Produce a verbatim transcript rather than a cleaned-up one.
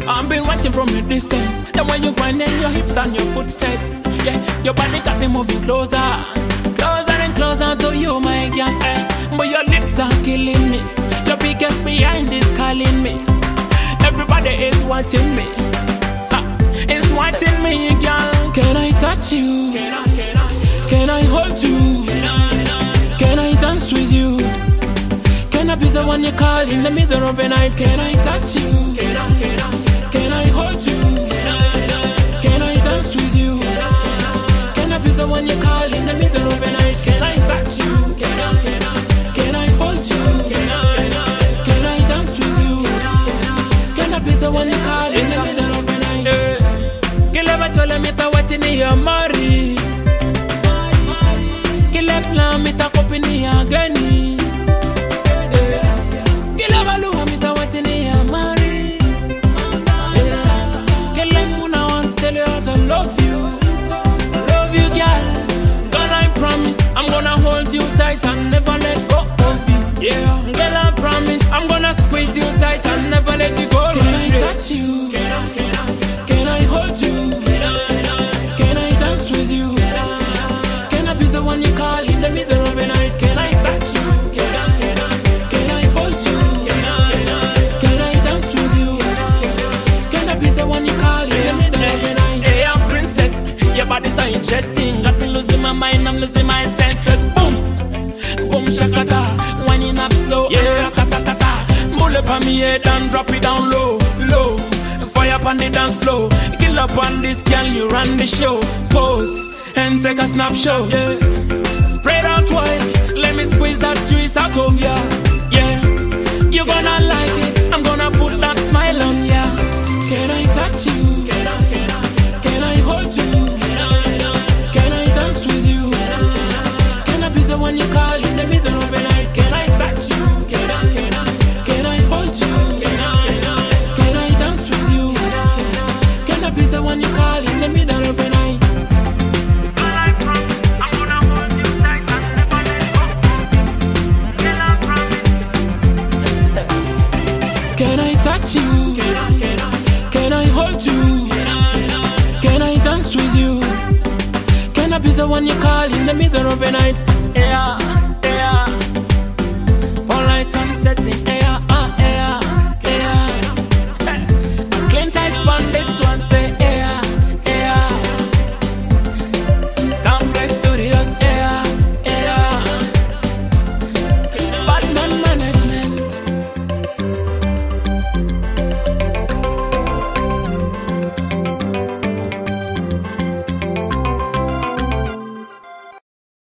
I've been watching from a distance. The way you grinding your hips and your footsteps. Yeah, your body got me moving closer, closer and closer to you, my girl. Eh. But your lips are killing me. Your biggest behind is calling me. Everybody is wanting me. Ha, is wanting me, girl. Can I touch you? Can I, can I, can I hold you? Can I, can I dance with you? Can I be the one you call in the middle of the night? Can I touch you? Can I, can I, can I hold you? Can I, can I dance with you? Can I be the one you call in the middle of the night? Can I touch you? Can I, can I, can I hold you? Can I, can I dance with you? Can I be the one you call in the middle of the night? Kile bachole mita watini ya mari, kile plan mita kopini ya gani. I love you, love you, girl. Girl, I promise I'm gonna hold you tight and never let go of you. Yeah, girl, I promise I'm gonna squeeze you tight and never let you go. Can I touch you? Can I, can I, can I hold you? Can I, can I dance with you? Can I, can I be the one you call in the middle of the night? Can I touch you? Can I, can I, can I hold you? Can I, can I dance with you? Can I be the one you call in the middle of the night? Your body's so interesting. Got me losing my mind, I'm losing my senses. Boom, boom, shakata. Winding up slow, yeah, ta-ta-ta-ta. Pull up on me head and drop it down low, low. Fire up on the dance floor. Kill up on this girl, you run the show. Pose and take a snapshot, yeah. Spread out wide, let me squeeze that juice out of ya, yeah. You gonna like it, I'm gonna put that smile on ya. Can I touch you? Can I, can I, can I hold you? The one you call in the middle of the night. Can I touch you? Can I, can I, can I hold you? Can I, can I dance with you? Can I be the one you call in the middle of the night? I promise I'm gonna hold you tight and never let go. Can I promise? Can I touch you? Can I, can I, can I hold you? Can I, can I dance with you? Can I be the one you call in the middle of the night? Yeah, yeah. All right, I'm setting. Yeah.